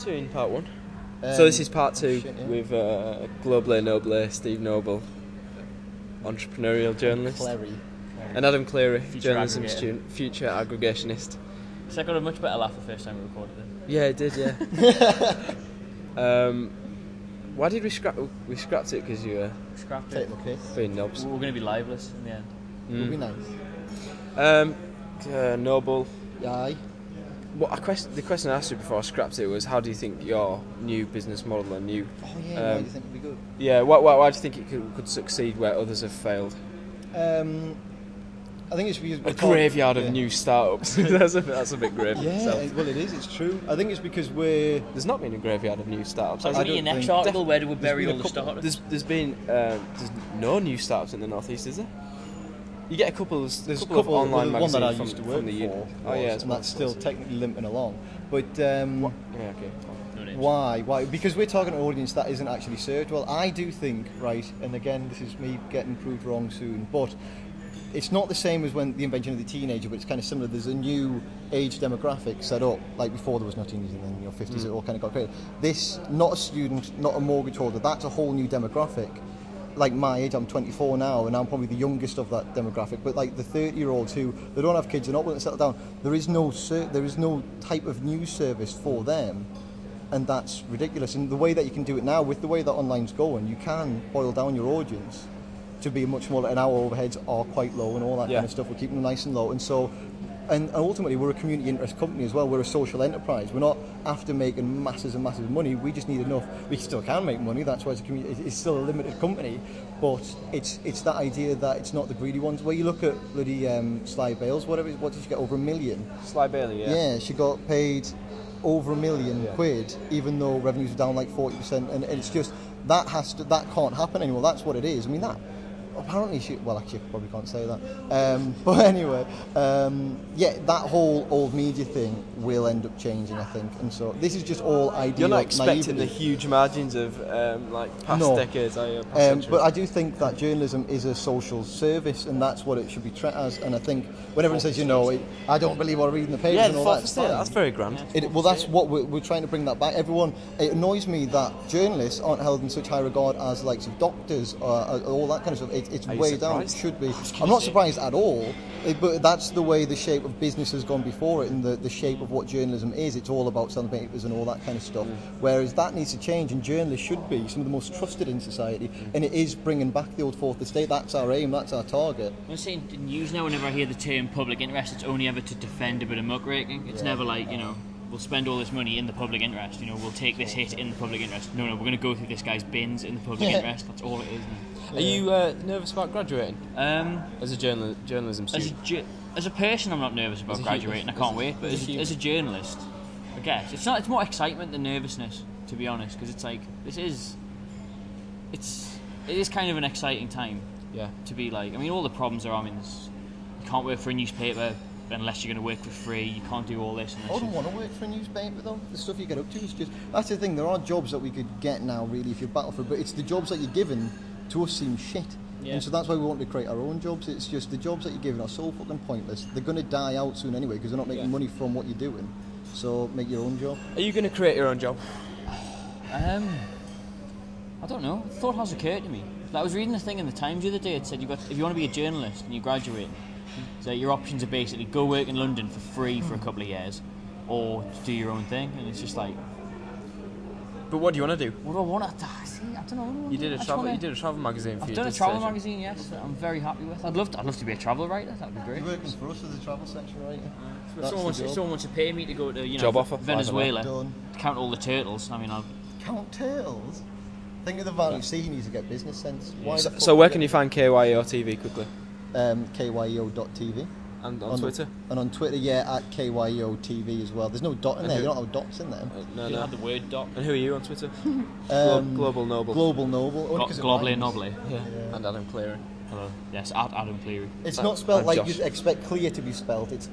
Two in part one. So this is part two with Globally Noble, Steve Noble, entrepreneurial journalist, and Adam Cleary, journalism student, future aggregationist. So I got a much better laugh the first time we recorded it. Yeah, it did. Yeah. Why did we scrap? We scrapped it because you were being knobs. We're going to be liveless in the end. It'll be nice. Noble. Aye. The question I asked you before I scrapped it was, how do you think your new business model and new... Oh yeah, why do you think it'd be good? Yeah, why do you think it could succeed where others have failed? I think it's because... A graveyard of new startups. that's a bit grim. Yeah, well it is, it's true. I think it's because There's not been a graveyard of new startups. So your next article, where do we bury all the startups? There's no new startups in the Northeast, is there? You get a couple of online magazines. One that I used to work for. Oh yeah, and that's still technically limping along. But yeah, okay. Why? Because we're targeting an audience that isn't actually served well. I do think, right, and again, this is me getting proved wrong soon, but it's not the same as when the invention of the teenager, but it's kind of similar. There's a new age demographic set up, like before there was no teenagers, and then 50s it all kind of got created. This, not a student, not a mortgage holder, that's a whole new demographic. Like my age, I'm 24 now, and I'm probably the youngest of that demographic. But like the 30-year-olds who they don't have kids, they're not willing to settle down. There is no type of news service for them, and that's ridiculous. And the way that you can do it now, with the way that online's going, you can boil down your audience to be much more. And our overheads are quite low, and all that kind of stuff. We're keeping them nice and low, and so. And ultimately, we're a community interest company as well. We're a social enterprise. We're not after making masses and masses of money. We just need enough. We still can make money. That's why it's a community. It's still a limited company, but it's that idea that it's not the greedy ones. Where you look at bloody Sly Bales, what did she get, over $1 million? Sly Bailey, yeah. Yeah, she got paid over $1 million quid, even though revenues are down like 40%. And it's just that can't happen anymore. That's what it is. I mean that. Apparently actually I probably can't say that. But anyway, that whole old media thing will end up changing, I think. And so this is just all ideal. You're not expecting naivety. the huge margins of past decades, are you? But I do think that journalism is a social service, and that's what it should be treated as. And I think when everyone says, I don't believe what I read in the papers and all that, that's very grand. That's what we're trying to bring that back. It annoys me that journalists aren't held in such high regard as the likes of doctors or all that kind of stuff. It's way down. It should be. I'm not surprised at all, but that's the way the shape of business has gone before it, and the shape of what journalism is. It's all about selling papers and all that kind of stuff. Whereas that needs to change, and journalists should be some of the most trusted in society. And it is bringing back the old fourth estate. That's our aim. That's our target. I'm saying in news now, whenever I hear the term public interest, it's only ever to defend a bit of muckraking. It's never like we'll spend all this money in the public interest. We'll take this hit in the public interest. No, we're going to go through this guy's bins in the public interest. That's all it is now. Are you nervous about graduating? As a journalism student? As a person, I'm not nervous about graduating. I can't wait. But as a journalist, I guess it's not. It's more excitement than nervousness, to be honest. Because it's like it is kind of an exciting time. Yeah. To be like, all the problems are. You can't work for a newspaper unless you're going to work for free. You can't do all this. I don't want to work for a newspaper though. The stuff you get up to is just. That's the thing. There are jobs that we could get now, really, if you battle for. But it's the jobs that you're given. To us seem shit. Yeah. And so that's why we want to create our own jobs. It's just the jobs that you're given are so fucking pointless. They're going to die out soon anyway because they're not making money from what you're doing. So make your own job. Are you going to create your own job? I don't know. Thought has occurred to me. I was reading a thing in the Times the other day. It said if you want to be a journalist and you graduate, so your options are basically go work in London for free for a couple of years, or do your own thing. And it's just like. But what do you want to do? What do I want to? I don't know. You did a travel magazine. I've done a travel magazine, yes. That I'm very happy with. I'd love to be a travel writer. That'd be great. You're working for us as a travel section writer. If someone wants to pay me to go to job offer Venezuela, to count all the turtles. I'll count turtles. Think of the value. See, he needs to get business sense. So where can you find KYEO TV quickly? KYEO.tv. And on Twitter? And on Twitter, at KYEO TV as well. There's no dot in there. You don't have dots in there. No. You have the word dot. And who are you on Twitter? Global Noble. Global Noble. Globally Noble. Yeah. And Adam Cleary. Hello. Yes, at Adam Cleary. It's not spelled like you'd expect clear to be spelled. It's